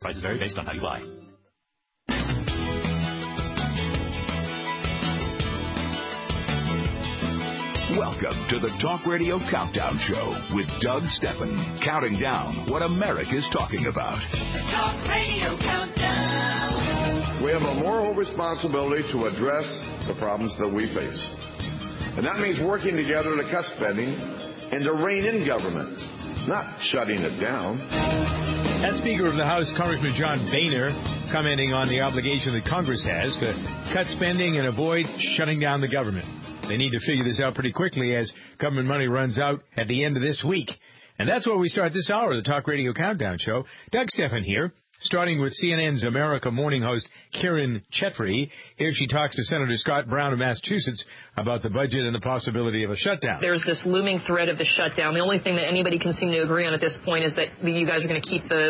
Prices vary based on how you buy. Welcome to the Talk Radio Countdown Show with Doug Stephan, counting down what America's talking about. The Talk Radio Countdown. We have a moral responsibility to address the problems that we face. And that means working together to cut spending and to rein in government, not shutting it down. That's Speaker of the House, Congressman John Boehner, commenting on the obligation that Congress has to cut spending and avoid shutting down the government. They need to figure this out pretty quickly as government money runs out at the end of this week. And that's where we start this hour of the Talk Radio Countdown Show. Doug Stephan here, starting with CNN's America Morning host Kiran Chetri. Here she talks to Senator Scott Brown of Massachusetts about the budget and the possibility of a shutdown. There's this looming threat of the shutdown. The only thing that anybody can seem to agree on at this point is that you guys are going to keep the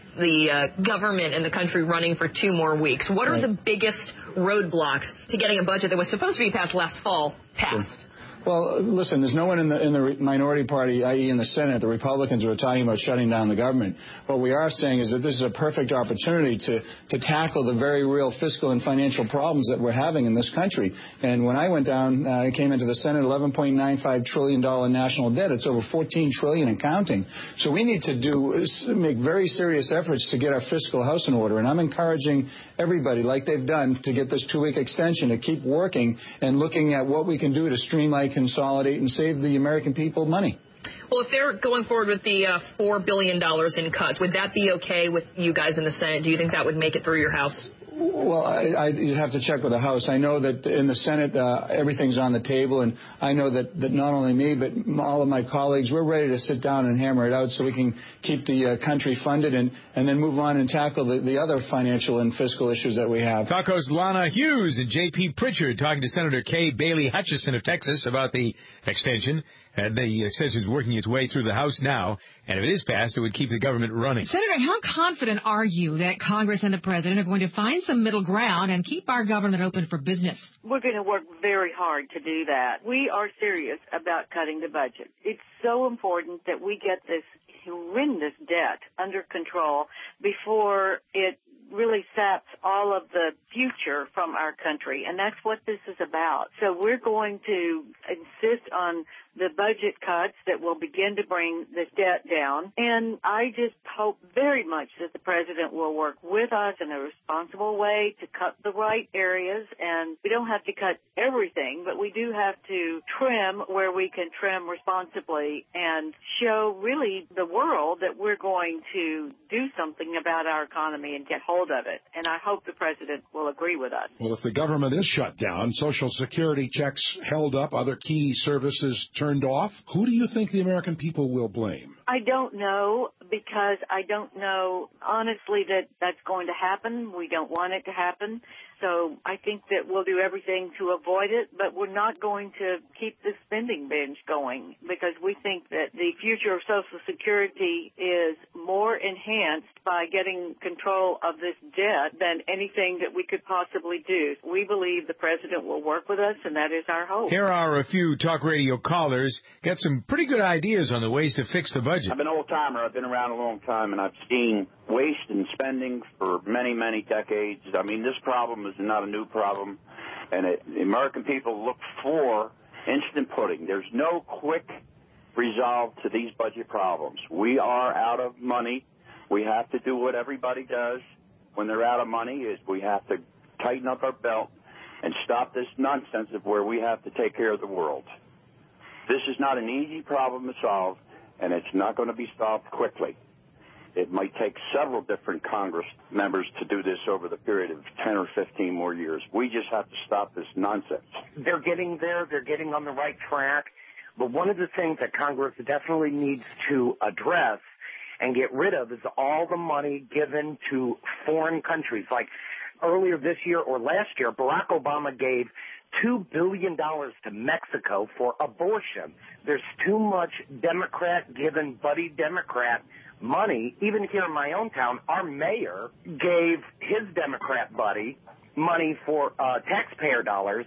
government and the country running for 2 more weeks. What are the biggest roadblocks to getting a budget that was supposed to be passed last fall passed? Well, listen, there's no one in the minority party, i.e. in the Senate, the Republicans, who are talking about shutting down the government. What we are saying is that this is a perfect opportunity to tackle the very real fiscal and financial problems that we're having in this country. And when I went down, I came into the Senate, $11.95 trillion national debt. It's over $14 trillion and counting. So we need to make very serious efforts to get our fiscal house in order. And I'm encouraging everybody, like they've done, to get this 2-week extension, to keep working and looking at what we can do to streamline, consolidate, and save the American people money. Well, if they're going forward with the $4 billion in cuts, would that be okay with you guys in the Senate? Do you think that would make it through your House? Well, you'd have to check with the House. I know that in the Senate, everything's on the table, and I know that not only me, but all of my colleagues, we're ready to sit down and hammer it out so we can keep the country funded and then move on and tackle the other financial and fiscal issues that we have. Talkos Lana Hughes and J.P. Pritchard talking to Senator Kay Bailey Hutchison of Texas about the extension. And the extension is working its way through the House now, and if it is passed, it would keep the government running. Senator, how confident are you that Congress and the President are going to find some middle ground and keep our government open for business? We're going to work very hard to do that. We are serious about cutting the budget. It's so important that we get this horrendous debt under control before it really saps all of the future from our country, and that's what this is about. So we're going to insist on the budget cuts that will begin to bring the debt down, and I just hope very much that the President will work with us in a responsible way to cut the right areas, and we don't have to cut everything, but we do have to trim where we can trim responsibly and show really the world that we're going to do something about our economy and get hold of it, and I hope the President will agree with us. Well, if the government is shut down, Social Security checks held up, other key services turned off, who do you think the American people will blame? I don't know, because I don't know, honestly, that that's going to happen. We don't want it to happen. So I think that we'll do everything to avoid it, but we're not going to keep the spending binge going, because we think that the future of Social Security is more enhanced by getting control of this debt than anything that we could possibly do. We believe the President will work with us, and that is our hope. Here are a few talk radio callers. Got some pretty good ideas on the ways to fix the budget. I'm an old-timer. I've been around a long time, and I've seen waste and spending for many, many decades. I mean, this problem is not a new problem, and the American people look for instant pudding. There's no quick resolve to these budget problems. We are out of money. We have to do what everybody does when they're out of money, is we have to tighten up our belt and stop this nonsense of where we have to take care of the world. This is not an easy problem to solve, and it's not going to be solved quickly. It might take several different Congress members to do this over the period of 10 or 15 more years. We just have to stop this nonsense. They're getting there. They're getting on the right track. But one of the things that Congress definitely needs to address and get rid of is all the money given to foreign countries. Like earlier this year or last year, Barack Obama gave $2 billion to Mexico for abortion. There's too much Democrat given buddy Democrat money. Even here in my own town, our mayor gave his Democrat buddy money for taxpayer dollars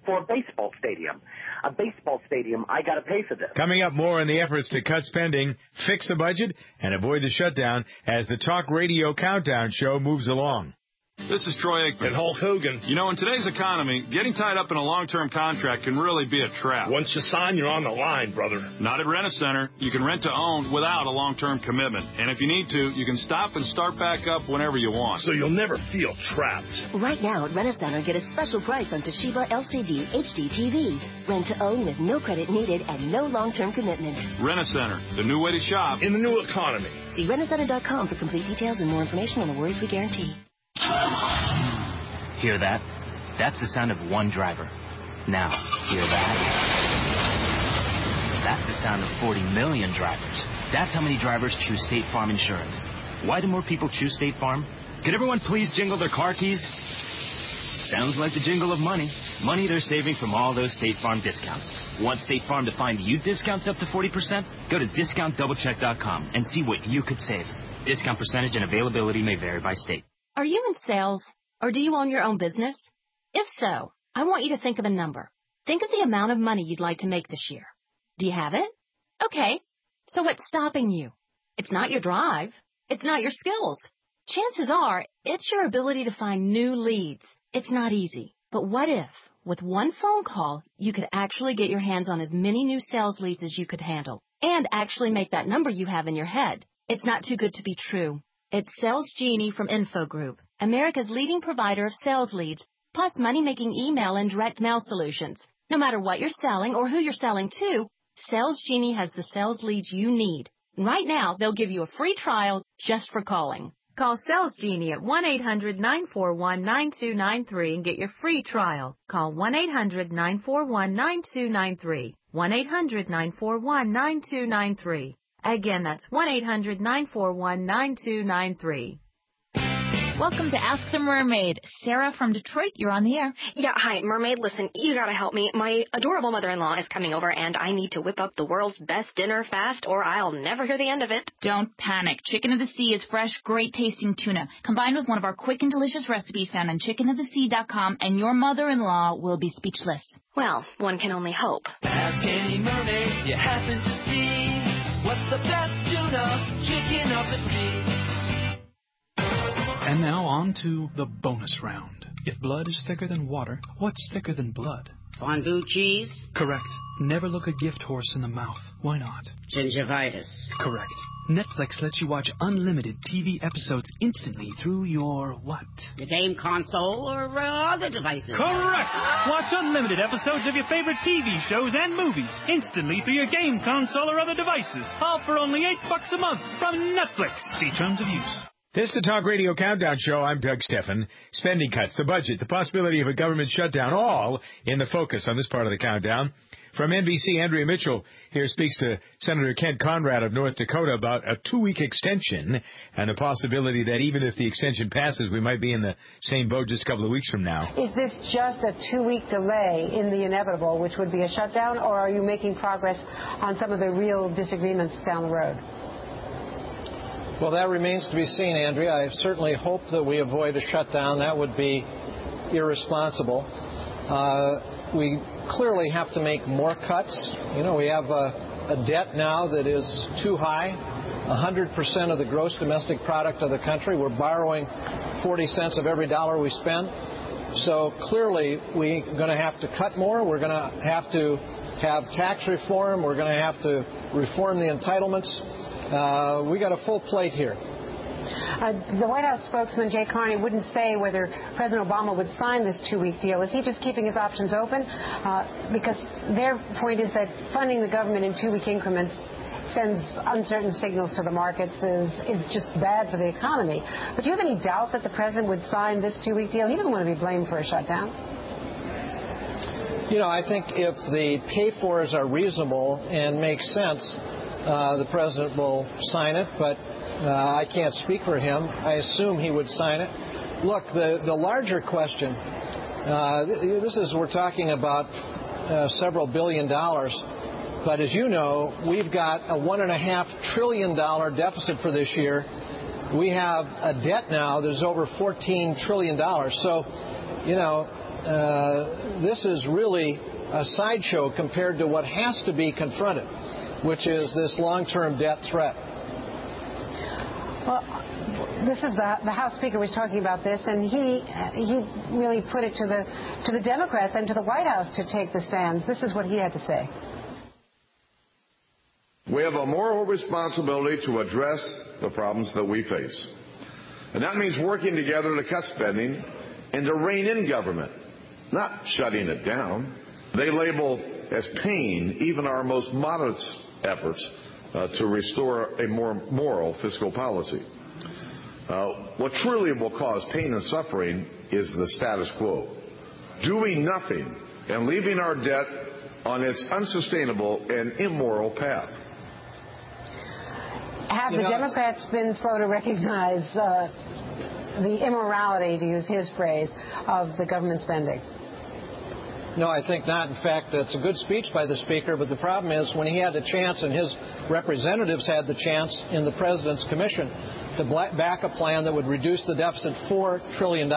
for a baseball stadium. A baseball stadium, I got to pay for this. Coming up, more on the efforts to cut spending, fix the budget, and avoid the shutdown as the Talk Radio Countdown Show moves along. This is Troy Aikman. And Hulk Hogan. You know, in today's economy, getting tied up in a long-term contract can really be a trap. Once you sign, you're on the line, brother. Not at Rent-A-Center. You can rent to own without a long-term commitment. And if you need to, you can stop and start back up whenever you want. So you'll never feel trapped. Right now at Rent-A-Center, get a special price on Toshiba LCD HD TVs. Rent to own with no credit needed and no long-term commitment. Rent-A-Center, the new way to shop in the new economy. See rentacenter.com for complete details and more information on the worry-free guarantee. Hear that? That's the sound of one driver. Now, hear that? That's the sound of 40 million drivers. That's how many drivers choose State Farm Insurance. Why do more people choose State Farm? Could everyone please jingle their car keys? Sounds like the jingle of money. Money they're saving from all those State Farm discounts. Want State Farm to find you discounts up to 40%? Go to discountdoublecheck.com and see what you could save. Discount percentage and availability may vary by state. Are you in sales, or do you own your own business? If so, I want you to think of a number. Think of the amount of money you'd like to make this year. Do you have it? Okay. So what's stopping you? It's not your drive. It's not your skills. Chances are, it's your ability to find new leads. It's not easy. But what if, with one phone call, you could actually get your hands on as many new sales leads as you could handle, and actually make that number you have in your head? It's not too good to be true. It's Sales Genie from Info Group, America's leading provider of sales leads, plus money-making email and direct mail solutions. No matter what you're selling or who you're selling to, Sales Genie has the sales leads you need. Right now, they'll give you a free trial just for calling. Call Sales Genie at 1-800-941-9293 and get your free trial. Call 1-800-941-9293. 1-800-941-9293. Again, that's 1-800-941-9293. Welcome to Ask the Mermaid. Sarah from Detroit, you're on the air. Yeah, hi, Mermaid. Listen, you gotta help me. My adorable mother-in-law is coming over, and I need to whip up the world's best dinner fast, or I'll never hear the end of it. Don't panic. Chicken of the Sea is fresh, great-tasting tuna, combined with one of our quick and delicious recipes found on chickenofthesea.com, and your mother-in-law will be speechless. Well, one can only hope. Ask any mermaid you happen to see. What's the best tuna? Chicken of the Sea. And now on to the bonus round. If blood is thicker than water, what's thicker than blood? Fondue cheese? Correct. Never look a gift horse in the mouth. Why not? Gingivitis. Correct. Netflix lets you watch unlimited TV episodes instantly through your what? The game console or other devices. Correct! Watch unlimited episodes of your favorite TV shows and movies instantly through your game console or other devices. All for only $8 a month from Netflix. See terms of use. This is the Talk Radio Countdown Show. I'm Doug Steffen. Spending cuts, the budget, the possibility of a government shutdown, all in the focus on this part of the countdown. From NBC, Andrea Mitchell here speaks to Senator Kent Conrad of North Dakota about a 2-week extension and the possibility that even if the extension passes, we might be in the same boat just a couple of weeks from now. Is this just a 2-week delay in the inevitable, which would be a shutdown, or are you making progress on some of the real disagreements down the road? Well, that remains to be seen, Andrea. I certainly hope that we avoid a shutdown. That would be irresponsible. We clearly have to make more cuts. You know, we have a debt now that is too high, 100% of the gross domestic product of the country. We're borrowing 40 cents of every dollar we spend. So clearly we're going to have to cut more. We're going to have tax reform. We're going to have to reform the entitlements. We got a full plate here. The White House spokesman, Jay Carney, wouldn't say whether President Obama would sign this 2-week deal. Is he just keeping his options open? Because their point is that funding the government in 2-week increments sends uncertain signals to the markets, is just bad for the economy. But do you have any doubt that the president would sign this 2-week deal? He doesn't want to be blamed for a shutdown. You know, I think if the pay-fors are reasonable and make sense, the president will sign it, but I can't speak for him. I assume he would sign it. Look, the larger question, we're talking about several $billions, but as you know, we've got a $1.5 trillion deficit for this year. We have a debt now that's over $14 trillion. So, you know, this is really a sideshow compared to what has to be confronted, which is this long-term debt threat. Well, this is the House Speaker was talking about this, and he really put it to the Democrats and to the White House to take the stands. This is what he had to say. We have a moral responsibility to address the problems that we face. And that means working together to cut spending and to rein in government, not shutting it down. They label as pain even our most modest efforts to restore a more moral fiscal policy. What truly will cause pain and suffering is the status quo. Doing nothing and leaving our debt on its unsustainable and immoral path. Have the Democrats been slow to recognize the immorality, to use his phrase, of the government spending? No, I think not. In fact, it's a good speech by the Speaker, but the problem is when he had the chance and his representatives had the chance in the President's Commission to back a plan that would reduce the deficit $4 trillion,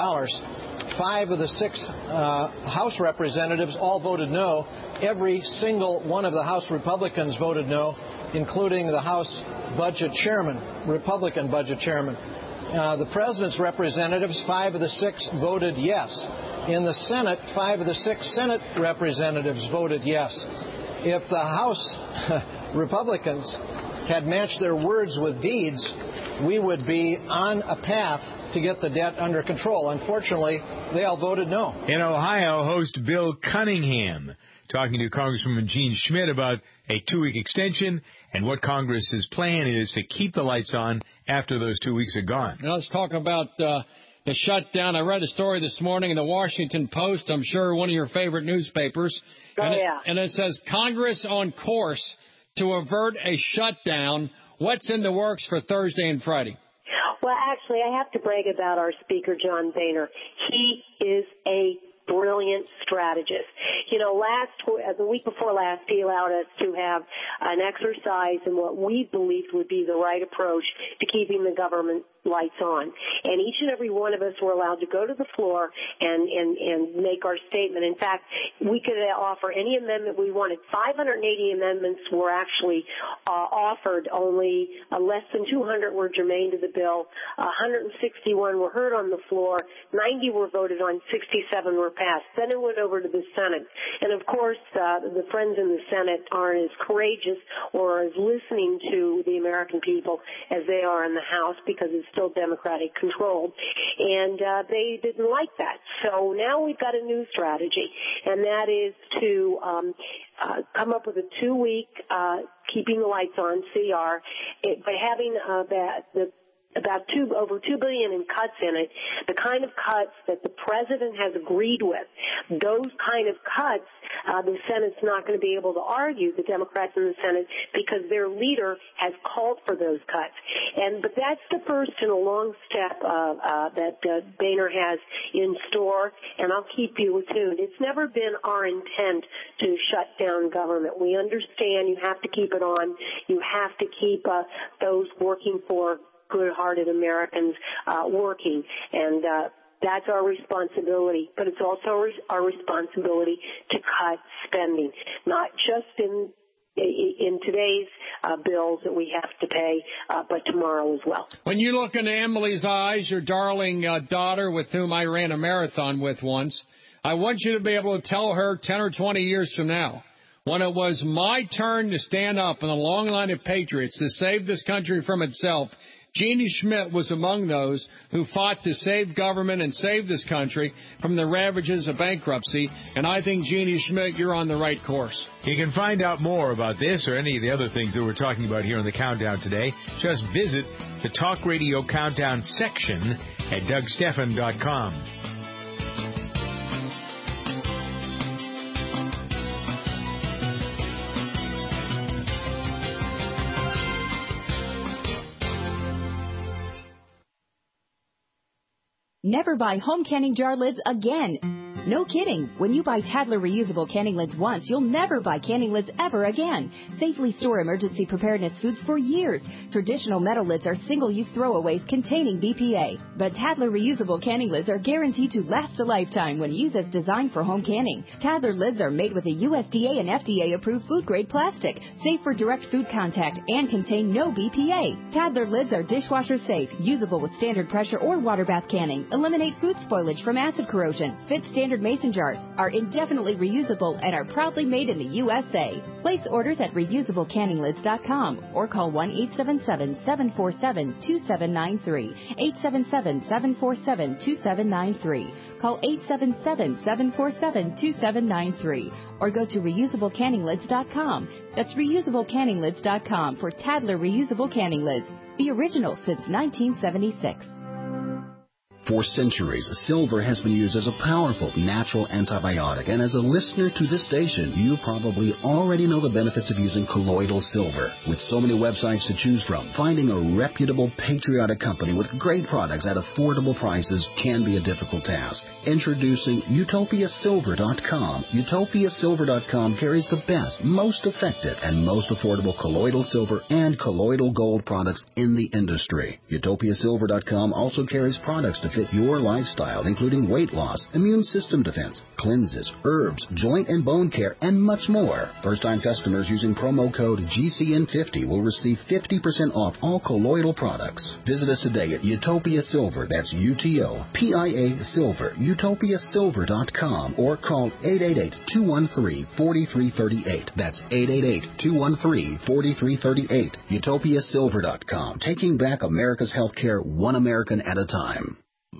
5 of the 6 House representatives all voted no. Every single one of the House Republicans voted no, including the House Budget Chairman, Republican Budget Chairman. The President's representatives, 5 of the 6 voted yes. In the Senate, 5 of the 6 Senate representatives voted yes. If the House Republicans had matched their words with deeds, we would be on a path to get the debt under control. Unfortunately, they all voted no. In Ohio, host Bill Cunningham talking to Congresswoman Jean Schmidt about a 2-week extension and what Congress's plan is to keep the lights on after those 2 weeks are gone. Now let's talk about the shutdown. I read a story this morning in the Washington Post, I'm sure one of your favorite newspapers. And it says, Congress on course to avert a shutdown. What's in the works for Thursday and Friday? Well, actually, I have to brag about our Speaker, John Boehner. He is a brilliant strategist. You know, the week before last, he allowed us to have an exercise in what we believed would be the right approach to keeping the government lights on. And each and every one of us were allowed to go to the floor and make our statement. In fact, we could offer any amendment we wanted. 580 amendments were actually offered. Only less than 200 were germane to the bill. 161 were heard on the floor. 90 were voted on. 67 were passed. Then it went over to the Senate. And, of course, the friends in the Senate aren't as courageous or as listening to the American people as they are in the House because it's still Democratic controlled. And they didn't like that. So now we've got a new strategy, and that is to come up with a 2-week keeping the lights on, CR, by having over $2 billion in cuts in it, the kind of cuts that the president has agreed with. Those kind of cuts, the Senate's not going to be able to argue, the Democrats in the Senate, because their leader has called for those cuts. But that's the first in a long step that Boehner has in store, and I'll keep you attuned. It's never been our intent to shut down government. We understand you have to keep it on. You have to keep those working for good-hearted Americans working, and that's our responsibility. But it's also our responsibility to cut spending, not just in today's bills that we have to pay, but tomorrow as well. When you look into Emily's eyes, your darling daughter with whom I ran a marathon with once, I want you to be able to tell her 10 or 20 years from now, when it was my turn to stand up in a long line of patriots to save this country from itself, Jeannie Schmidt was among those who fought to save government and save this country from the ravages of bankruptcy. And I think, Jeannie Schmidt, you're on the right course. You can find out more about this or any of the other things that we're talking about here on the Countdown today. Just visit the Talk Radio Countdown section at DougStephan.com. Never buy home canning jar lids again. No kidding. When you buy Tadler reusable canning lids once, you'll never buy canning lids ever again. Safely store emergency preparedness foods for years. Traditional metal lids are single-use throwaways containing BPA. But Tadler reusable canning lids are guaranteed to last a lifetime when used as designed for home canning. Tadler lids are made with a USDA and FDA-approved food-grade plastic, safe for direct food contact, and contain no BPA. Tadler lids are dishwasher safe, usable with standard pressure or water bath canning, eliminate food spoilage from acid corrosion, fit standard mason jars, are indefinitely reusable, and are proudly made in the USA. Place orders at reusablecanninglids.com or call 1-877-747-2793, 877-747-2793. Call 877-747-2793 or go to reusablecanninglids.com. That's reusablecanninglids.com for Tadler reusable canning lids. The original since 1976. For centuries, silver has been used as a powerful natural antibiotic, and as a listener to this station, you probably already know the benefits of using colloidal silver. With so many websites to choose from, finding a reputable, patriotic company with great products at affordable prices can be a difficult task. Introducing UtopiaSilver.com. UtopiaSilver.com carries the best, most effective, and most affordable colloidal silver and colloidal gold products in the industry. UtopiaSilver.com also carries products to fit your lifestyle, including weight loss, immune system defense, cleanses, herbs, joint and bone care, and much more. First-time customers using promo code GCN50 will receive 50% off all colloidal products. Visit us today at Utopia Silver, that's UTOPIA Silver, UtopiaSilver.com, or call 888-213-4338. That's 888-213-4338. UtopiaSilver.com, taking back America's healthcare one American at a time.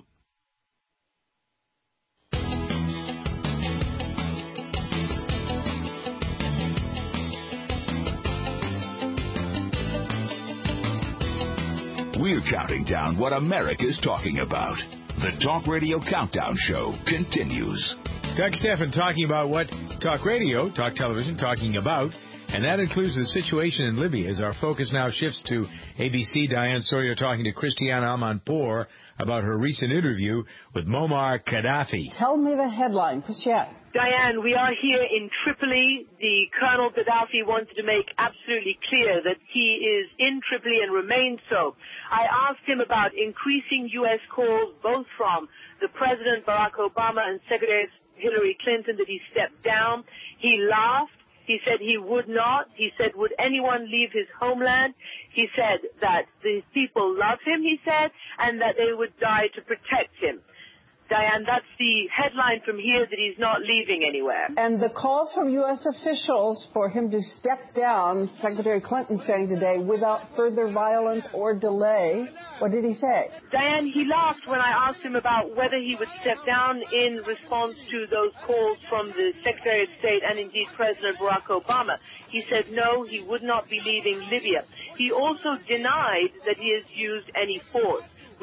We're counting down what America's talking about. The Talk Radio Countdown Show continues. Doug Stephan talking about what Talk Radio, Talk Television, talking about, and that includes the situation in Libya. As our focus now shifts to ABC, Diane Sawyer talking to Christiane Amanpour about her recent interview with Muammar Gaddafi. Tell me the headline, Christiane. Diane, we are here in Tripoli. The Colonel Gaddafi wanted to make absolutely clear that he is in Tripoli and remains so. I asked him about increasing U.S. calls, both from the President Barack Obama and Secretary Hillary Clinton, that he stepped down. He laughed. He said he would not. He said, would anyone leave his homeland? He said that the people love him, he said, and that they would die to protect him. Diane, that's the headline from here, that he's not leaving anywhere. And the calls from U.S. officials for him to step down, Secretary Clinton saying today, without further violence or delay. What did he say? Diane, he laughed when I asked him about whether he would step down in response to those calls from the Secretary of State and indeed President Barack Obama. He said no, he would not be leaving Libya. He also denied that he has used any force.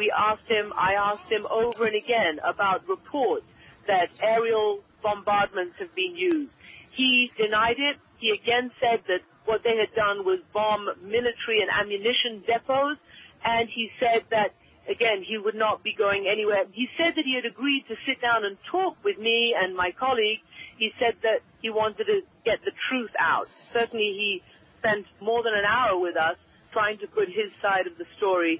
I asked him over and again about reports that aerial bombardments have been used. He denied it. He again said that what they had done was bomb military and ammunition depots, and he said that, again, he would not be going anywhere. He said that he had agreed to sit down and talk with me and my colleagues. He said that he wanted to get the truth out. Certainly he spent more than an hour with us trying to put his side of the story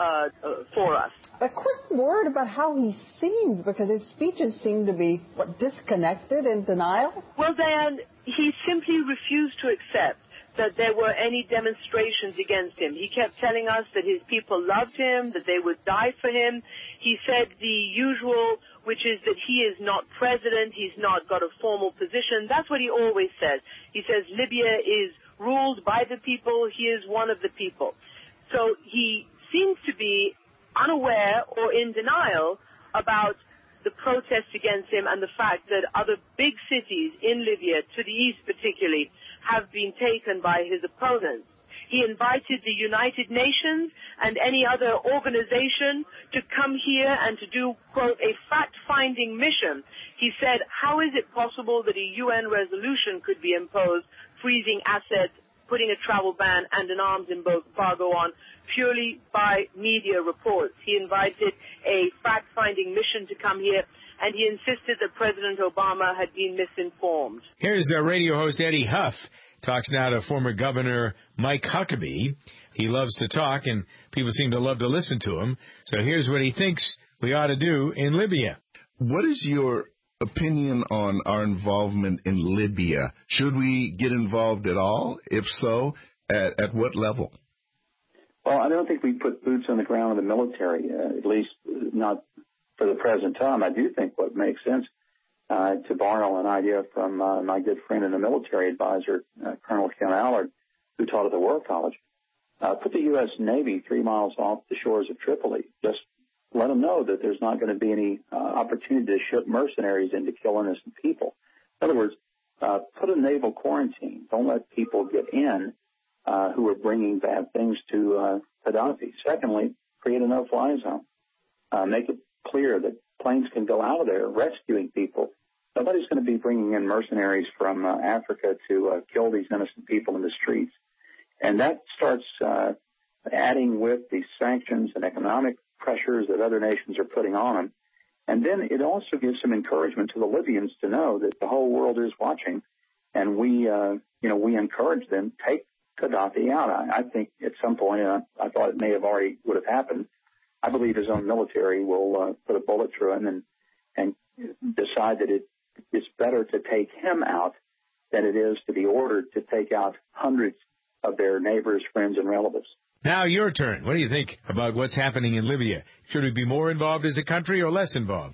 for us. A quick word about how he seemed, because his speeches seemed to be, disconnected and denial? Well, Diane, he simply refused to accept that there were any demonstrations against him. He kept telling us that his people loved him, that they would die for him. He said the usual, which is that he is not president, he's not got a formal position. That's what he always says. He says Libya is ruled by the people, he is one of the people. So he seems to be unaware or in denial about the protests against him and the fact that other big cities in Libya, to the east particularly, have been taken by his opponents. He invited the United Nations and any other organization to come here and to do, quote, a fact-finding mission. He said, how is it possible that a UN resolution could be imposed, freezing assets, putting a travel ban and an arms embargo on, purely by media reports? He invited a fact-finding mission to come here, and he insisted that President Obama had been misinformed. Here's radio host Eddie Huff. Talks now to former Governor Mike Huckabee. He loves to talk, and people seem to love to listen to him. So here's what he thinks we ought to do in Libya. What is your opinion on our involvement in Libya? Should we get involved at all? If so, at what level? Well, I don't think we put boots on the ground in the military, at least not for the present time. I do think what makes sense, to borrow an idea from my good friend and the military advisor, Colonel Ken Allard, who taught at the War College, put the U.S. Navy 3 miles off the shores of Tripoli. Just let them know that there's not going to be any opportunity to ship mercenaries in to kill innocent people. In other words, put a naval quarantine. Don't let people get in who are bringing bad things to Gaddafi. Secondly, create a no-fly zone. Make it clear that planes can go out of there rescuing people. Nobody's going to be bringing in mercenaries from Africa to kill these innocent people in the streets. And that starts adding with the sanctions and economic pressures that other nations are putting on them. And then it also gives some encouragement to the Libyans to know that the whole world is watching, and we encourage them, take Gaddafi out. I think at some point, I thought it may have already would have happened, I believe his own military will put a bullet through him and decide that it's better to take him out than it is to be ordered to take out hundreds of their neighbors, friends, and relatives. Now your turn. What do you think about what's happening in Libya? Should we be more involved as a country or less involved?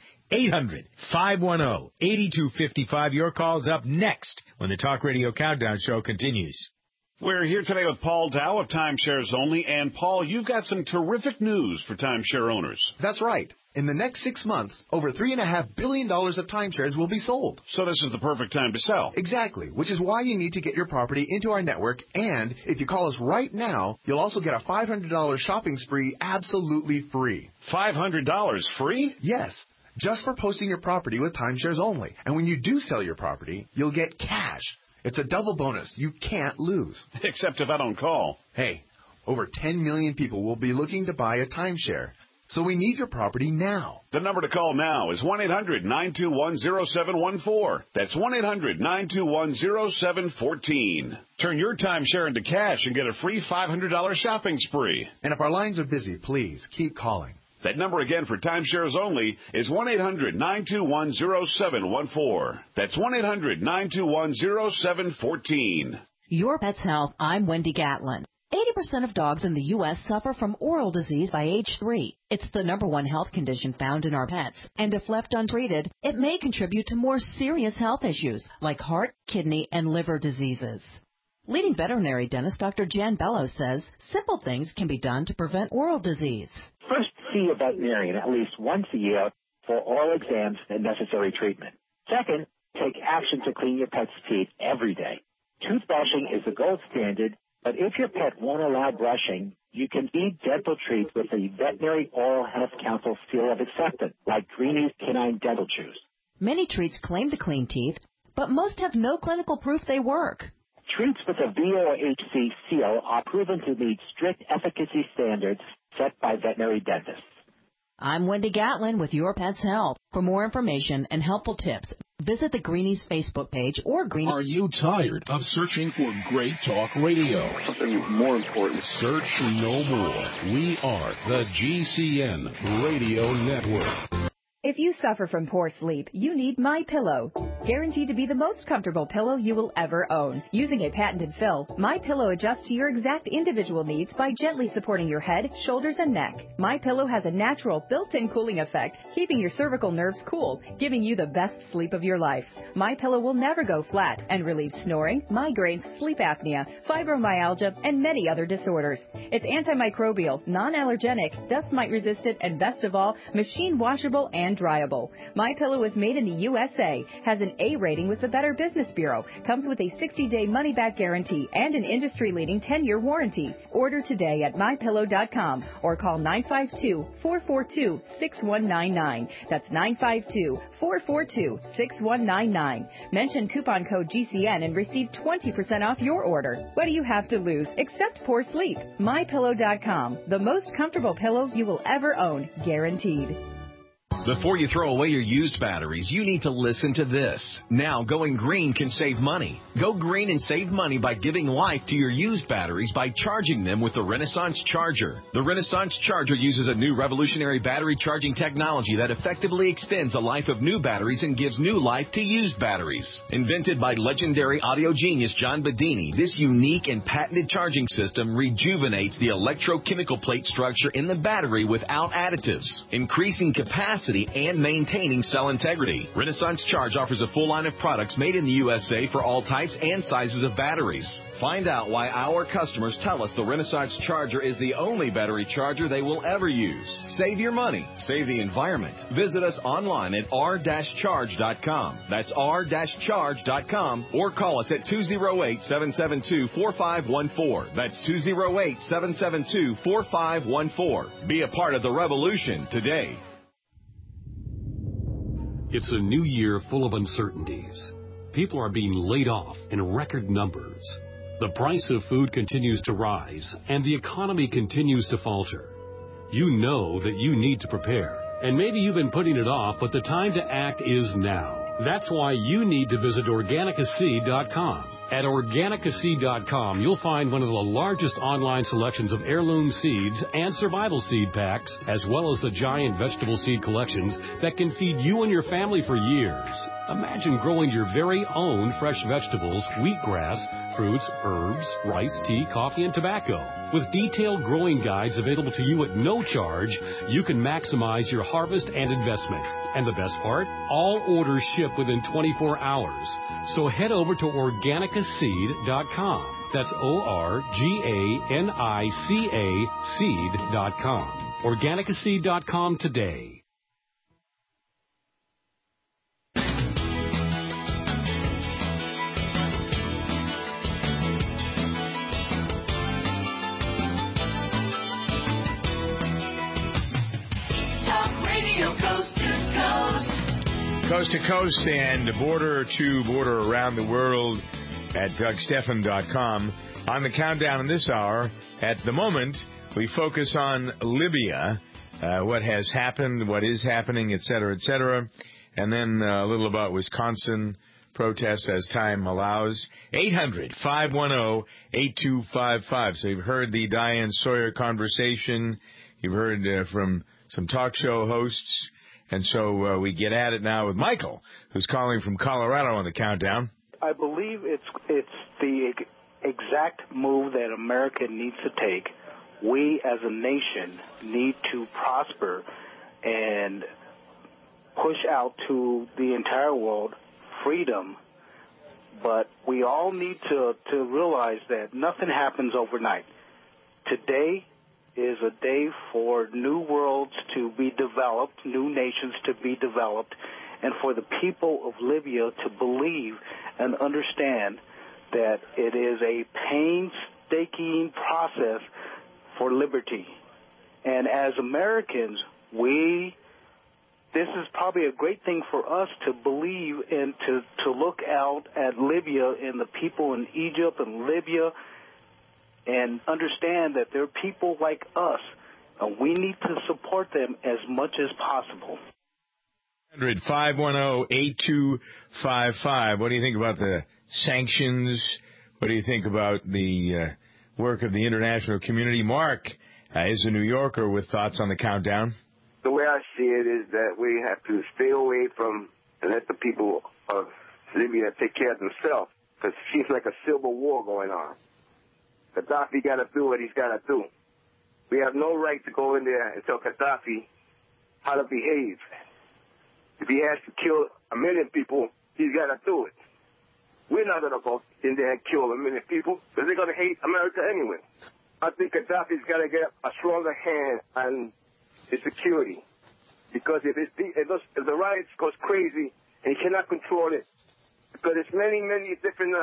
800-510-8255. Your call's up next when the Talk Radio Countdown Show continues. We're here today with Paul Dow of Timeshares Only. And, Paul, you've got some terrific news for timeshare owners. That's right. In the next 6 months, over $3.5 billion of timeshares will be sold. So this is the perfect time to sell. Exactly, which is why you need to get your property into our network. And if you call us right now, you'll also get a $500 shopping spree absolutely free. $500 free? Yes, just for posting your property with Timeshares Only. And when you do sell your property, you'll get cash. It's a double bonus you can't lose. Except if I don't call. Hey, over 10 million people will be looking to buy a timeshare. So we need your property now. The number to call now is 1-800-921-0714. That's 1-800-921-0714. Turn your timeshare into cash and get a free $500 shopping spree. And if our lines are busy, please keep calling. That number again for timeshares only is 1-800-921-0714. That's 1-800-921-0714. Your Pet's Health, I'm Wendy Gatlin. 80% of dogs in the U.S. suffer from oral disease by age 3. It's the #1 health condition found in our pets, and if left untreated, it may contribute to more serious health issues like heart, kidney, and liver diseases. Leading veterinary dentist Dr. Jan Bellows says simple things can be done to prevent oral disease. First, see a veterinarian at least once a year for oral exams and necessary treatment. Second, take action to clean your pet's teeth every day. Toothbrushing is the gold standard, but if your pet won't allow brushing, you can feed dental treats with the Veterinary Oral Health Council seal of acceptance, like Greeny's Canine Dental Chews. Many treats claim to clean teeth, but most have no clinical proof they work. Treats with a VOHC seal are proven to meet strict efficacy standards set by veterinary dentists. I'm Wendy Gatlin with Your Pet's Health. For more information and helpful tips, visit the Greenies Facebook page or Greenies. Are you tired of searching for great talk radio? Something more important. Search no more. We are the GCN Radio Network. If you suffer from poor sleep, you need MyPillow. Guaranteed to be the most comfortable pillow you will ever own. Using a patented fill, MyPillow adjusts to your exact individual needs by gently supporting your head, shoulders, and neck. MyPillow has a natural built-in cooling effect, keeping your cervical nerves cool, giving you the best sleep of your life. MyPillow will never go flat and relieves snoring, migraines, sleep apnea, fibromyalgia, and many other disorders. It's antimicrobial, non-allergenic, dust mite resistant, and best of all, machine washable and dryable. MyPillow is made in the USA, has an A rating with the Better Business Bureau, comes with a 60-day money-back guarantee and an industry-leading 10-year warranty. Order today at MyPillow.com or call 952-442-6199. That's 952-442-6199. Mention coupon code GCN and receive 20% off your order. What do you have to lose except poor sleep? MyPillow.com, the most comfortable pillow you will ever own, guaranteed. Before you throw away your used batteries, you need to listen to this. Now, going green can save money. Go green and save money by giving life to your used batteries by charging them with the Renaissance Charger. The Renaissance Charger uses a new revolutionary battery charging technology that effectively extends the life of new batteries and gives new life to used batteries. Invented by legendary audio genius John Bedini, this unique and patented charging system rejuvenates the electrochemical plate structure in the battery without additives, increasing capacity and maintaining cell integrity. Renaissance Charge offers a full line of products made in the USA for all types and sizes of batteries. Find out why our customers tell us the Renaissance Charger is the only battery charger they will ever use. Save your money. Save the environment. Visit us online at r-charge.com. That's r-charge.com, or call us at 208-772-4514. That's 208-772-4514. Be a part of the revolution today. It's a new year full of uncertainties. People are being laid off in record numbers. The price of food continues to rise, and the economy continues to falter. You know that you need to prepare, and maybe you've been putting it off, but the time to act is now. That's why you need to visit Organicaseed.com. At Organicaseed.com, you'll find one of the largest online selections of heirloom seeds and survival seed packs, as well as the giant vegetable seed collections that can feed you and your family for years. Imagine growing your very own fresh vegetables, wheatgrass, fruits, herbs, rice, tea, coffee, and tobacco. With detailed growing guides available to you at no charge, you can maximize your harvest and investment. And the best part? All orders ship within 24 hours. So head over to Organicaseed.com. That's Organica seed.com. Organicaseed.com today. Coast to coast and border to border around the world at DougStephan.com. On the countdown in this hour, at the moment, we focus on Libya, what has happened, what is happening, et cetera, and then a little about Wisconsin protests as time allows. 800-510-8255. So you've heard the Diane Sawyer conversation. You've heard from some talk show hosts. And so we get at it now with Michael, who's calling from Colorado on the countdown. I believe it's the exact move that America needs to take. We as a nation need to prosper and push out to the entire world freedom. But we all need to realize that nothing happens overnight. Today is a day for new worlds to be developed, new nations to be developed, and for the people of Libya to believe and understand that it is a painstaking process for liberty. And as Americans, this is probably a great thing for us to believe and to look out at Libya and the people in Egypt and Libya and understand that they're people like us, and we need to support them as much as possible. 510-8255. What do you think about the sanctions? What do you think about the work of the international community? Mark is a New Yorker with thoughts on the countdown. The way I see it is that we have to stay away from and let the people of Libya take care of themselves, because it seems like a civil war going on. Gaddafi got to do what he's got to do. We have no right to go in there and tell Gaddafi how to behave. If he has to kill 1 million people, he's got to do it. We're not going to go in there and kill 1 million people because they're going to hate America anyway. I think Gaddafi's got to get a stronger hand on the security, because if the riots goes crazy and he cannot control it, because there's many different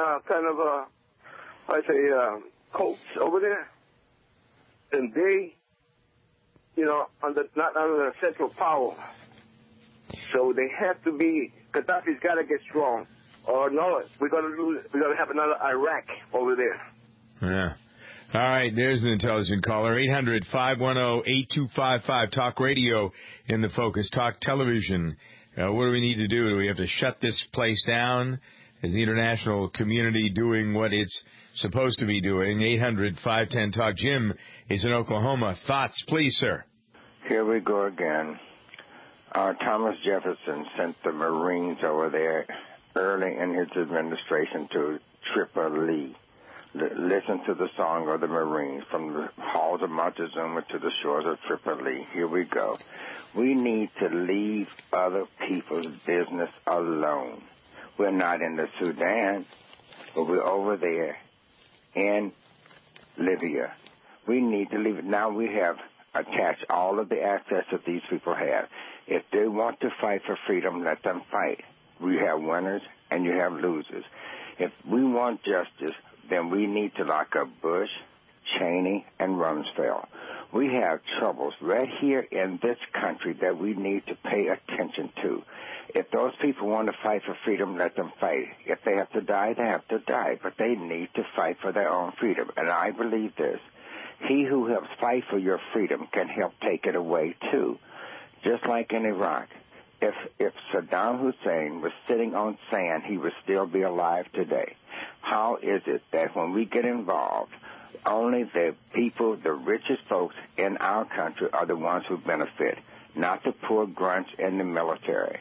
coats over there, and they, not under the central power. So they have to be. Gaddafi's got to get strong, or no, we're going to have another Iraq over there. Yeah. All right, there's an intelligent caller. 800-510-8255. Talk radio in the focus. Talk television. What do we need to do? Do we have to shut this place down? Is the international community doing what it's supposed to be doing? 800-510-TALK. Jim is in Oklahoma. Thoughts, please, sir. Here we go again. Thomas Jefferson sent the Marines over there early in his administration to Tripoli. Listen to the song of the Marines, from the halls of Montezuma to the shores of Tripoli. Here we go. We need to leave other people's business alone. We're not in the Sudan, but we're over there in Libya. We need to leave it. Now we have attached all of the assets that these people have. If they want to fight for freedom, let them fight. We have winners and you have losers. If we want justice, then we need to lock up Bush, Cheney, and Rumsfeld. We have troubles right here in this country that we need to pay attention to. If those people want to fight for freedom, let them fight. If they have to die, they have to die. But they need to fight for their own freedom. And I believe this. He who helps fight for your freedom can help take it away, too. Just like in Iraq. If Saddam Hussein was sitting on sand, he would still be alive today. How is it that when we get involved, only the people, the richest folks in our country are the ones who benefit, not the poor grunts in the military?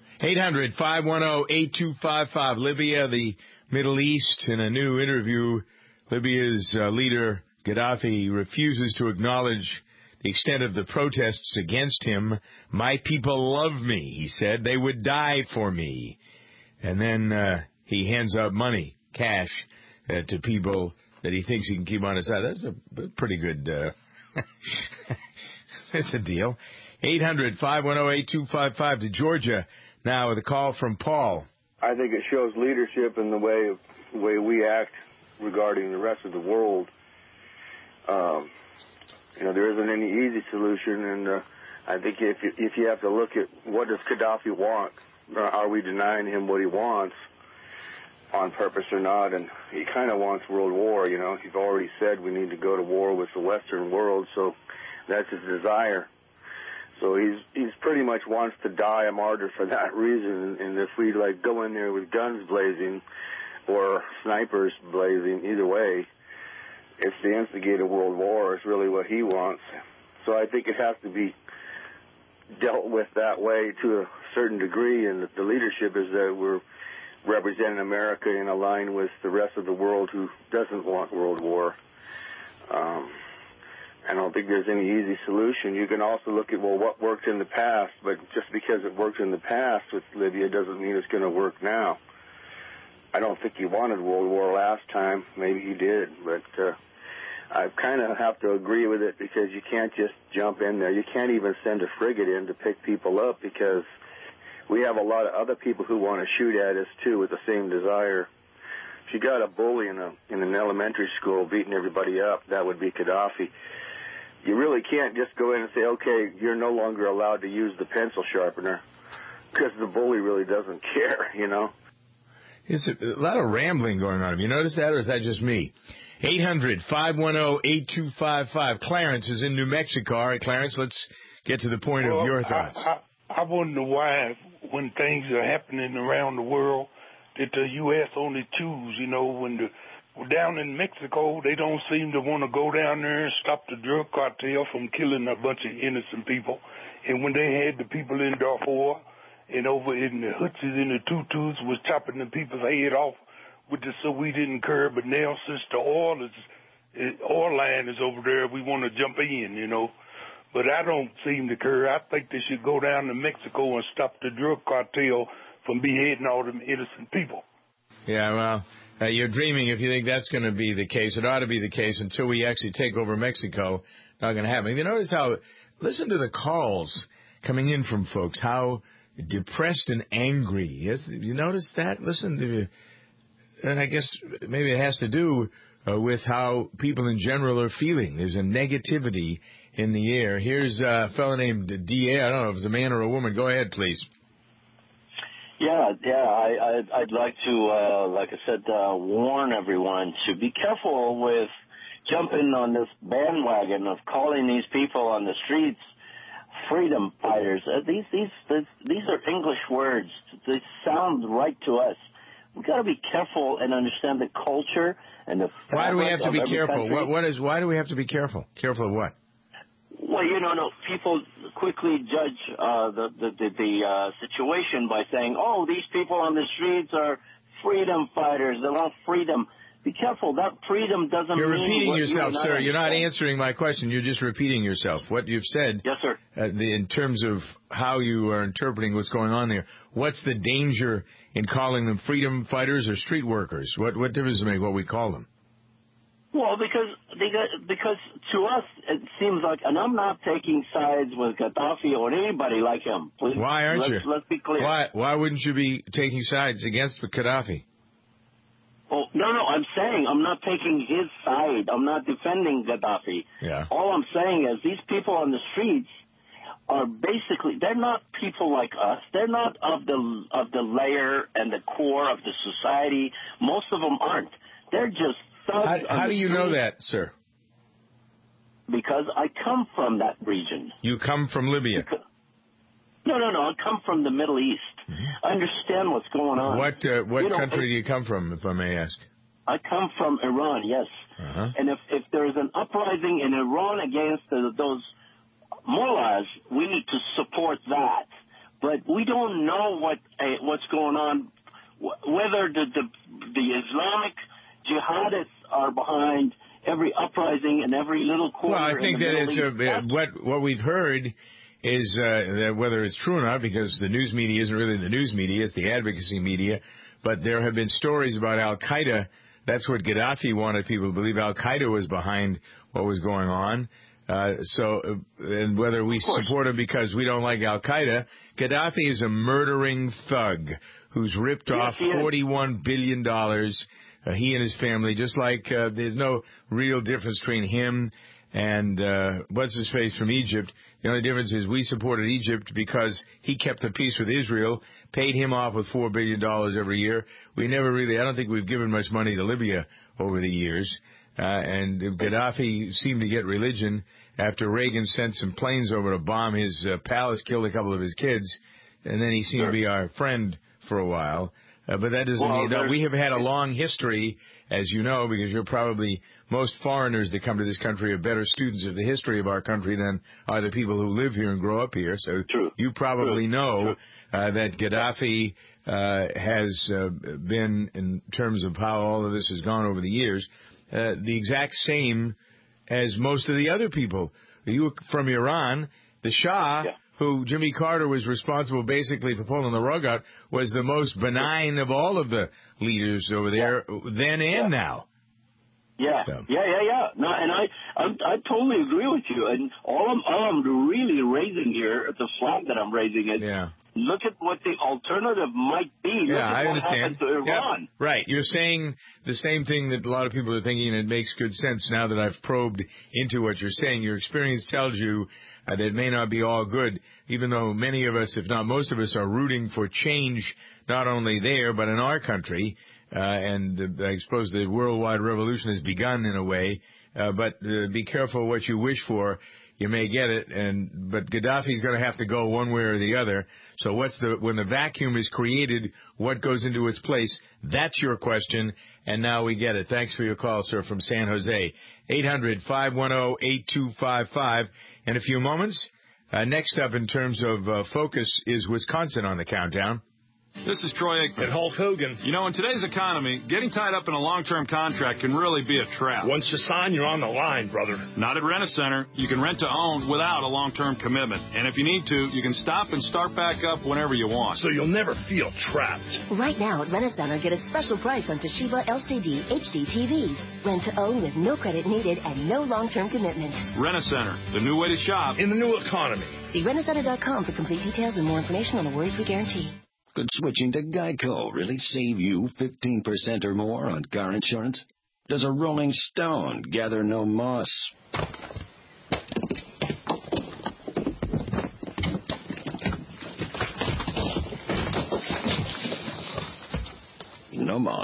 800-510-8255. Libya, the Middle East. In a new interview, Libya's leader, Gaddafi, refuses to acknowledge the extent of the protests against him. My people love me, he said. They would die for me. And then he hands out money, cash, to people that he thinks he can keep on his side. That's a pretty good that's a deal. 800-510-8255 to Georgia. Now with a call from Paul. I think it shows leadership in the way we act regarding the rest of the world. There isn't any easy solution, and I think if you have to look at what does Gaddafi want, are we denying him what he wants on purpose or not? And he kind of wants world war. He's already said we need to go to war with the Western world, so that's his desire. So he's pretty much wants to die a martyr for that reason. And if we go in there with guns blazing or snipers blazing, either way, it's the instigated world war is really what he wants. So I think it has to be dealt with that way to a certain degree, and the leadership is that we're representing America in a line with the rest of the world who doesn't want world war. I don't think there's any easy solution. You can also look at, what worked in the past, but just because it worked in the past with Libya doesn't mean it's going to work now. I don't think he wanted world war last time. Maybe he did, but I kind of have to agree with it because you can't just jump in there. You can't even send a frigate in to pick people up because we have a lot of other people who want to shoot at us, too, with the same desire. If you got a bully in an elementary school beating everybody up, that would be Gaddafi. You really can't just go in and say, okay, you're no longer allowed to use the pencil sharpener because the bully really doesn't care, It's a lot of rambling going on. Have you noticed that, or is that just me? 800-510-8255. Clarence is in New Mexico. All right, Clarence, let's get to the point of your thoughts. I wonder why, when things are happening around the world, that the U.S. only choose, when down in Mexico, they don't seem to want to go down there and stop the drug cartel from killing a bunch of innocent people. And when they had the people in Darfur and over in the Hutsis and the Tutus was chopping the people's head off with the so we didn't care. But now since the oil land is over there, we want to jump in, But I don't seem to care. I think they should go down to Mexico and stop the drug cartel from beheading all them innocent people. Yeah, well, you're dreaming if you think that's going to be the case. It ought to be the case until we actually take over Mexico. Not going to happen. Have you noticed how, listen to the calls coming in from folks, how depressed and angry. Yes, you notice that? Listen to, and I guess maybe it has to do with how people in general are feeling. There's a negativity in the air. Here's a fellow named D.A. I don't know if it's a man or a woman. Go ahead, please. Yeah. I'd like to, like I said, warn everyone to be careful with jumping on this bandwagon of calling these people on the streets freedom fighters. These are English words. They sound right to us. We've got to be careful and understand the culture and the fabric. Why do we have to be careful? Country. Why do we have to be careful? Careful of what? Well, people quickly judge the situation by saying, "Oh, these people on the streets are freedom fighters. They want freedom." Be careful. That freedom doesn't You're mean repeating what yourself, sir. You're not understand. answering my question. You're just repeating yourself. What you've said. Yes, sir. In terms of how you are interpreting what's going on there, what's the danger in calling them freedom fighters or street workers? What difference does it make what we call them? Well, because to us it seems like, and I'm not taking sides with Gaddafi or anybody like him. Please, Why aren't you? Let's be clear. Why wouldn't you be taking sides against Gaddafi? Oh, no, I'm saying I'm not taking his side. I'm not defending Gaddafi. Yeah. All I'm saying is these people on the streets are basically, they're not people like us. They're not of the layer and the core of the society. Most of them aren't. They're just thugs. How do you know that, sir? Because I come from that region. You come from Libya. No. I come from the Middle East. Mm-hmm. I understand what's going on. What country do you come from, if I may ask? I come from Iran, yes. Uh-huh. And if there is an uprising in Iran against those mullahs, we need to support that. But we don't know what's going on, whether the Islamic jihadists are behind every uprising and every little corner. Well, I think that it's what we've heard is that whether it's true or not, because the news media isn't really the news media, it's the advocacy media, but there have been stories about Al-Qaeda. That's what Gaddafi wanted people to believe. Al-Qaeda was behind what was going on. And whether we support him because we don't like Al-Qaeda, Gaddafi is a murdering thug who's ripped off $41 billion. He and his family, just like there's no real difference between him and what's-his-face from Egypt. The only difference is we supported Egypt because he kept the peace with Israel, paid him off with $4 billion every year. We never really, I don't think we've given much money to Libya over the years. And Gaddafi seemed to get religion after Reagan sent some planes over to bomb his palace, killed a couple of his kids, and then he seemed to be our friend for a while. But that doesn't mean that we have had a long history, as you know, because you're probably, most foreigners that come to this country are better students of the history of our country than are the people who live here and grow up here. So you probably know that Gaddafi has been, in terms of how all of this has gone over the years, the exact same as most of the other people. You from Iran, the Shah, who Jimmy Carter was responsible basically for pulling the rug out, was the most benign of all of the leaders over there then and now. Yeah. No, and I totally agree with you. And all I'm really raising here, the flag that I'm raising is, look at what the alternative might be. Look at I what understand. happened to Iran. Yeah, right. You're saying the same thing that a lot of people are thinking, and it makes good sense now that I've probed into what you're saying. Your experience tells you that it may not be all good, even though many of us, if not most of us, are rooting for change, not only there, but in our country. And I suppose the worldwide revolution has begun in a way. But be careful what you wish for. You may get it, but Gaddafi's going to have to go one way or the other. So when the vacuum is created, what goes into its place? That's your question, and now we get it. Thanks for your call, sir, from San Jose. 800-510-8255. In a few moments, next up in terms of focus is Wisconsin on the countdown. This is Troy Aikman. And Hulk Hogan. You know, in today's economy, getting tied up in a long-term contract can really be a trap. Once you sign, you're on the line, brother. Not at Rent-A-Center. You can rent to own without a long-term commitment. And if you need to, you can stop and start back up whenever you want. So you'll never feel trapped. Right now at Rent-A-Center, get a special price on Toshiba LCD HD TVs. Rent to own with no credit needed and no long-term commitment. Rent-A-Center, the new way to shop in the new economy. See rentacenter.com for complete details and more information on the worry-free guarantee. Could switching to Geico really save you 15% or more on car insurance? Does a rolling stone gather no moss? No moss,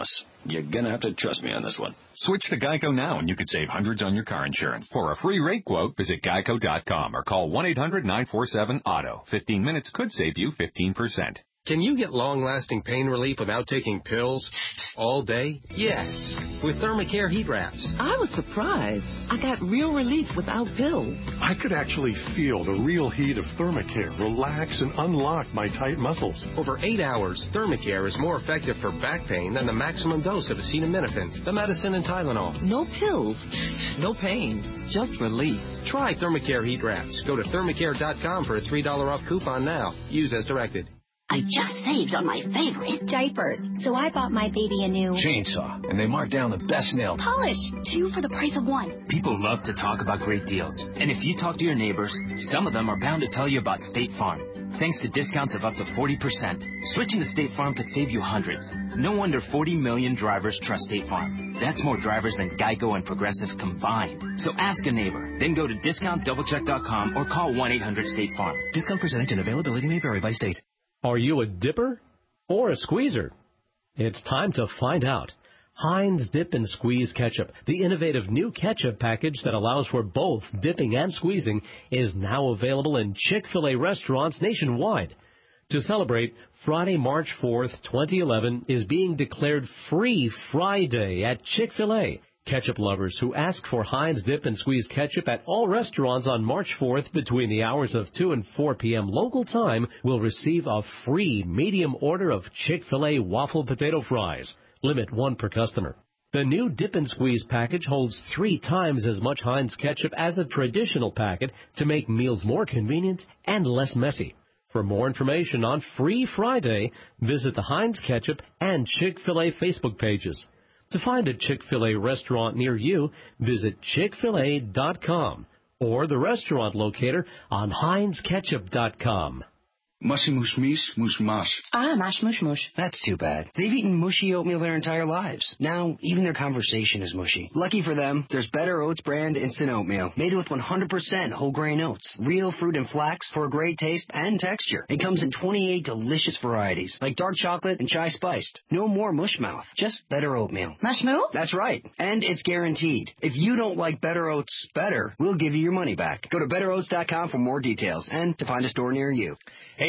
You're going to have to trust me on this one. Switch to Geico now and you could save hundreds on your car insurance. For a free rate quote, visit geico.com or call 1-800-947-AUTO. 15 minutes could save you 15%. Can you get long-lasting pain relief without taking pills all day? Yes, with Thermacare heat wraps. I was surprised. I got real relief without pills. I could actually feel the real heat of Thermacare relax and unlock my tight muscles. Over 8 hours, Thermacare is more effective for back pain than the maximum dose of acetaminophen, the medicine, and Tylenol. No pills, no pain, just relief. Try Thermacare heat wraps. Go to thermacare.com for a $3 off coupon now. Use as directed. I just saved on my favorite diapers, so I bought my baby a new chainsaw, and they marked down the best nail polish, 2 for the price of 1. People love to talk about great deals, and if you talk to your neighbors, some of them are bound to tell you about State Farm. Thanks to discounts of up to 40%, switching to State Farm could save you hundreds. No wonder 40 million drivers trust State Farm. That's more drivers than Geico and Progressive combined. So ask a neighbor, then go to discountdoublecheck.com or call 1-800-STATE-FARM. Discount percentage and availability may vary by state. Are you a dipper or a squeezer? It's time to find out. Heinz Dip and Squeeze Ketchup, the innovative new ketchup package that allows for both dipping and squeezing, is now available in Chick-fil-A restaurants nationwide. To celebrate, Friday, March 4th, 2011 is being declared Free Friday at Chick-fil-A. Ketchup lovers who ask for Heinz Dip and Squeeze Ketchup at all restaurants on March 4th between the hours of 2 and 4 p.m. local time will receive a free medium order of Chick-fil-A waffle potato fries. Limit 1 per customer. The new Dip and Squeeze package holds 3 times as much Heinz ketchup as the traditional packet to make meals more convenient and less messy. For more information on Free Friday, visit the Heinz Ketchup and Chick-fil-A Facebook pages. To find a Chick-fil-A restaurant near you, visit chickfila.com or the restaurant locator on heinzketchup.com. Mushy mush meesh, mush mash. Ah, mash mush mush. That's too bad. They've eaten mushy oatmeal their entire lives. Now, even their conversation is mushy. Lucky for them, there's Better Oats brand instant oatmeal, made with 100% whole grain oats, real fruit and flax for a great taste and texture. It comes in 28 delicious varieties, like dark chocolate and chai spiced. No more mush mouth, just Better Oatmeal. Mush moo? That's right, and it's guaranteed. If you don't like Better Oats better, we'll give you your money back. Go to betteroats.com for more details and to find a store near you.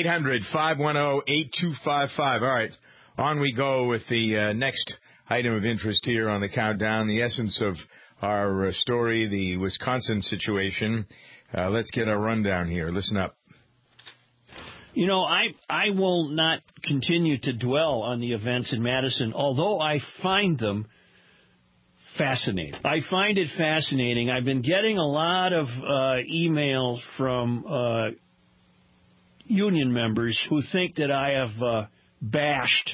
800-510-8255. All right, on we go with the next item of interest here on the countdown, the essence of our story, the Wisconsin situation. Let's get a rundown here. Listen up. You know, I will not continue to dwell on the events in Madison, although I find them fascinating. I find it fascinating. I've been getting a lot of emails from union members who think that I have bashed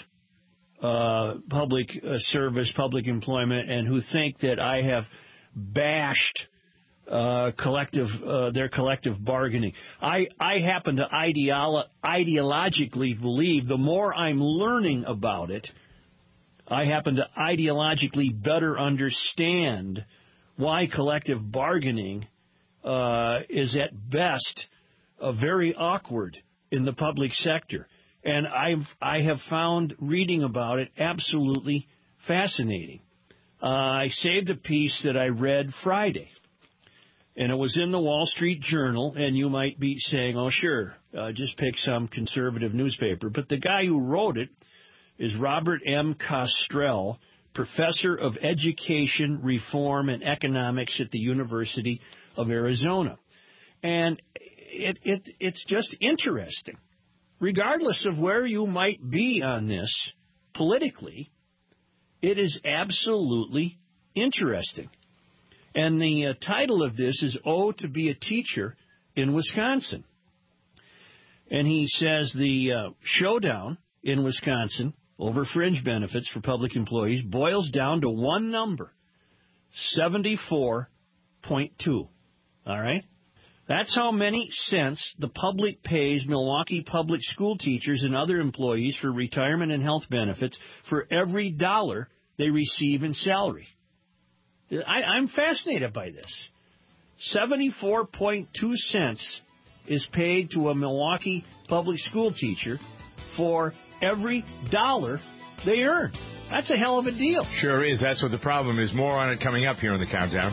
public service, public employment, and who think that I have bashed their collective bargaining. I happen to ideologically believe the more I'm learning about it, I happen to ideologically better understand why collective bargaining is at best very awkward in the public sector. And I have found reading about it absolutely fascinating. I saved a piece that I read Friday, and it was in the Wall Street Journal, and you might be saying, oh, sure, just pick some conservative newspaper. But the guy who wrote it is Robert M. Kostrel, professor of education, reform, and economics at the University of Arizona. And it's just interesting. Regardless of where you might be on this politically, it is absolutely interesting. And the title of this is Oh, to be a Teacher in Wisconsin. And he says the showdown in Wisconsin over fringe benefits for public employees boils down to one number, 74.2. All right? That's how many cents the public pays Milwaukee public school teachers and other employees for retirement and health benefits for every dollar they receive in salary. I'm fascinated by this. 74.2 cents is paid to a Milwaukee public school teacher for every dollar they earn. That's a hell of a deal. Sure is. That's what the problem is. More on it coming up here on the Countdown.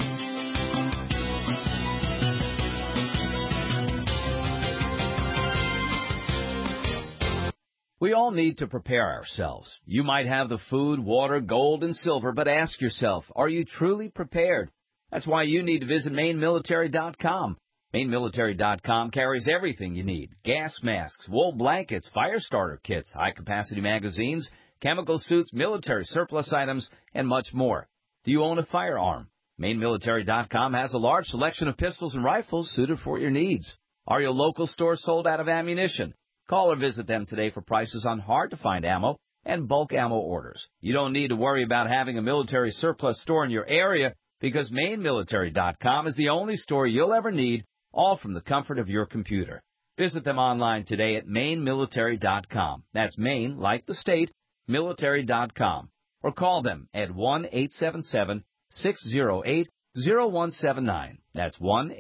We all need to prepare ourselves. You might have the food, water, gold, and silver, but ask yourself, are you truly prepared? That's why you need to visit MaineMilitary.com. MaineMilitary.com carries everything you need. Gas masks, wool blankets, fire starter kits, high-capacity magazines, chemical suits, military surplus items, and much more. Do you own a firearm? MaineMilitary.com has a large selection of pistols and rifles suited for your needs. Are your local stores sold out of ammunition? Call or visit them today for prices on hard-to-find ammo and bulk ammo orders. You don't need to worry about having a military surplus store in your area because MaineMilitary.com is the only store you'll ever need, all from the comfort of your computer. Visit them online today at MaineMilitary.com. That's Maine, like the state, military.com. Or call them at 1-877-608-0179. That's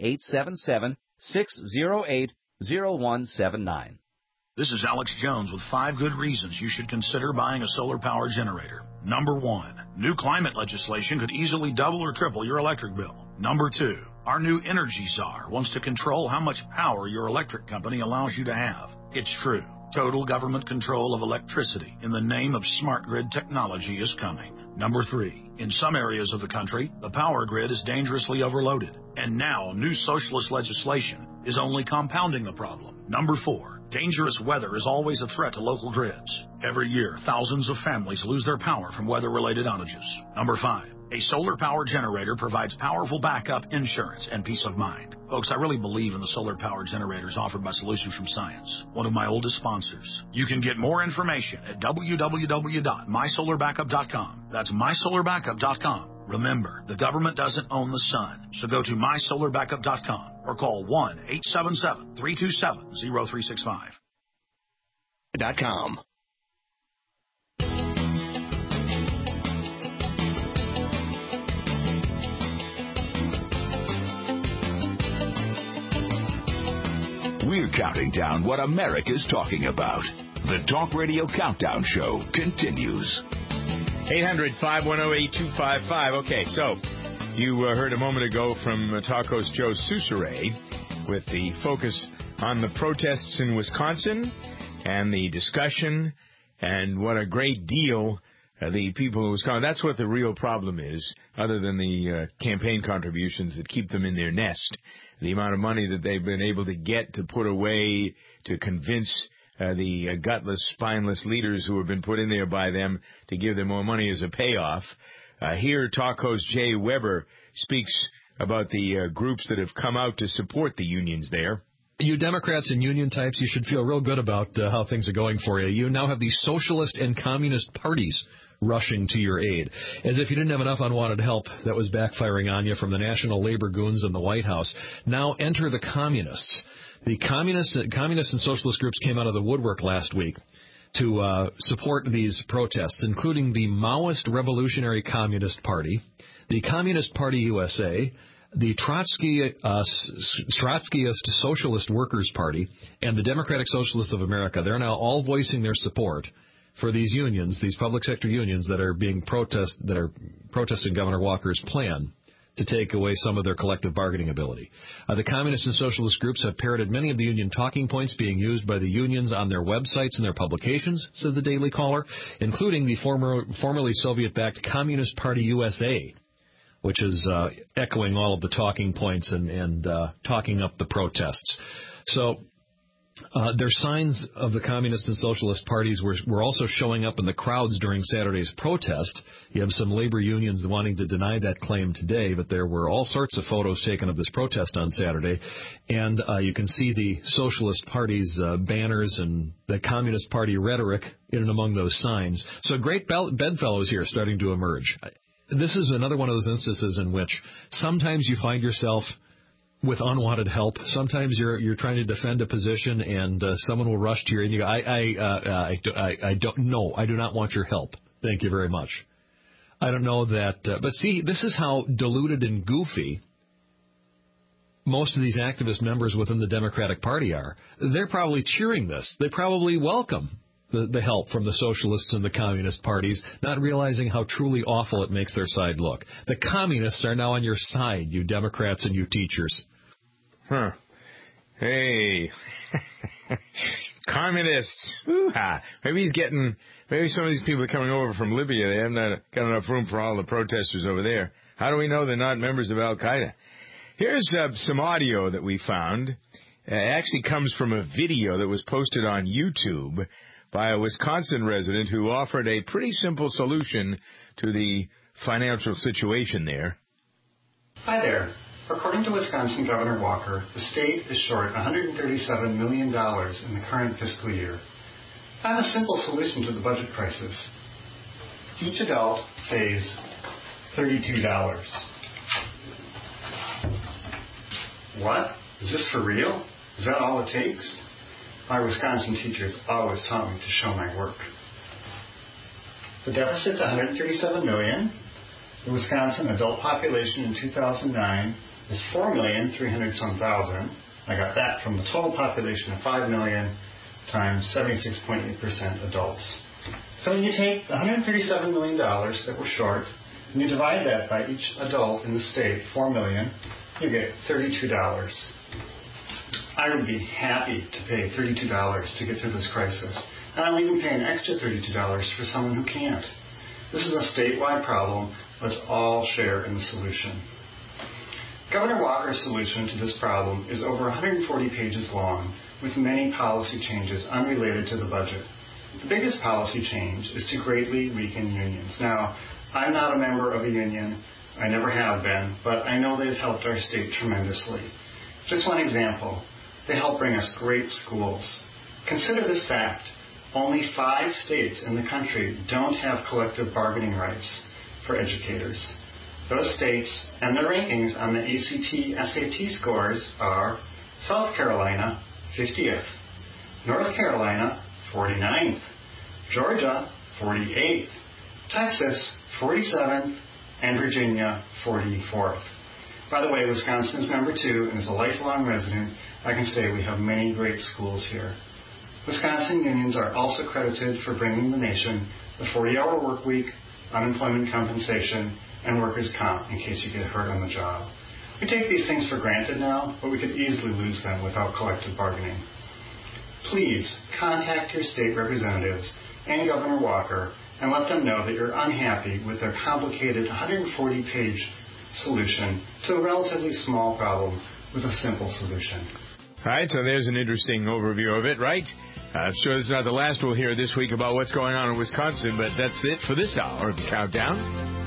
1-877-608-0179. This is Alex Jones with 5 good reasons you should consider buying a solar power generator. Number 1, new climate legislation could easily double or triple your electric bill. Number 2, our new Energy Czar wants to control how much power your electric company allows you to have. It's true. Total government control of electricity in the name of smart grid technology is coming. Number 3, in some areas of the country, the power grid is dangerously overloaded. And now new socialist legislation is only compounding the problem. Number 4, dangerous weather is always a threat to local grids. Every year, thousands of families lose their power from weather-related outages. Number 5, a solar power generator provides powerful backup, insurance, and peace of mind. Folks, I really believe in the solar power generators offered by Solutions from Science, one of my oldest sponsors. You can get more information at www.mysolarbackup.com. That's mysolarbackup.com. Remember, the government doesn't own the sun, so go to mysolarbackup.com or call 1-877-327-0365. .com. We're counting down what America's talking about. The Talk Radio Countdown Show continues. 800-510-8255. Okay, so you heard a moment ago from Talk host Joe Soucheray with the focus on the protests in Wisconsin and the discussion and what a great deal the people of Wisconsin, that's what the real problem is, other than the campaign contributions that keep them in their nest. The amount of money that they've been able to get to put away to convince the gutless, spineless leaders who have been put in there by them to give them more money as a payoff. Here, talk host Jay Weber speaks about the groups that have come out to support the unions there. You Democrats and union types, you should feel real good about how things are going for you. You now have the socialist and communist parties rushing to your aid, as if you didn't have enough unwanted help that was backfiring on you from the national labor goons in the White House. Now enter the communists. The communist and socialist groups came out of the woodwork last week to support these protests, including the Maoist Revolutionary Communist Party, the Communist Party USA, the Trotskyist Socialist Workers Party, and the Democratic Socialists of America. They're now all voicing their support for these unions, these public sector unions that are protesting Governor Walker's plan to take away some of their collective bargaining ability. The communist and socialist groups have parroted many of the union talking points being used by the unions on their websites and their publications, said the Daily Caller, including the formerly Soviet-backed Communist Party USA, which is echoing all of the talking points and talking up the protests. So their signs of the communist and socialist parties were also showing up in the crowds during Saturday's protest. You have some labor unions wanting to deny that claim today, but there were all sorts of photos taken of this protest on Saturday, and you can see the socialist party's banners and the Communist Party rhetoric in and among those signs. So great bedfellows here starting to emerge. This is another one of those instances in which sometimes you find yourself with unwanted help. Sometimes you're trying to defend a position and someone will rush to you and you go, I don't know. I do not want your help. Thank you very much. I don't know that. But see, this is how diluted and goofy most of these activist members within the Democratic Party are. They're probably cheering this. They probably welcome the help from the socialists and the communist parties, not realizing how truly awful it makes their side look. The communists are now on your side, you Democrats and you teachers. Huh. Hey. Communists. Ooh-ha. Maybe some of these people are coming over from Libya. They haven't got enough room for all the protesters over there. How do we know they're not members of Al-Qaeda? Here's some audio that we found. It actually comes from a video that was posted on YouTube by a Wisconsin resident who offered a pretty simple solution to the financial situation there. Hi there. According to Wisconsin Governor Walker, the state is short $137 million in the current fiscal year. I have a simple solution to the budget crisis. Each adult pays $32. What? Is this for real? Is that all it takes? My Wisconsin teachers always taught me to show my work. The deficit's $137 million. The Wisconsin adult population in 2009 is 4,300,000. I got that from the total population of 5 million times 76.8% adults. So when you take the $137 million that we're short, and you divide that by each adult in the state, 4 million, you get $32. I would be happy to pay $32 to get through this crisis. And I'll even pay an extra $32 for someone who can't. This is a statewide problem. Let's all share in the solution. Governor Walker's solution to this problem is over 140 pages long, with many policy changes unrelated to the budget. The biggest policy change is to greatly weaken unions. Now, I'm not a member of a union. I never have been, but I know they've helped our state tremendously. Just one example. They help bring us great schools. Consider this fact. Only 5 states in the country don't have collective bargaining rights for educators. Those states and their rankings on the ACT/SAT scores are South Carolina, 50th, North Carolina, 49th, Georgia, 48th, Texas, 47th, and Virginia, 44th. By the way, Wisconsin is number 2, and as a lifelong resident, I can say we have many great schools here. Wisconsin unions are also credited for bringing the nation the 40-hour work week, unemployment compensation, and workers' comp in case you get hurt on the job. We take these things for granted now, but we could easily lose them without collective bargaining. Please contact your state representatives and Governor Walker and let them know that you're unhappy with their complicated 140-page solution to a relatively small problem with a simple solution. All right, so there's an interesting overview of it, right? I'm sure this is not the last we'll hear this week about what's going on in Wisconsin, but that's it for this hour of the Countdown.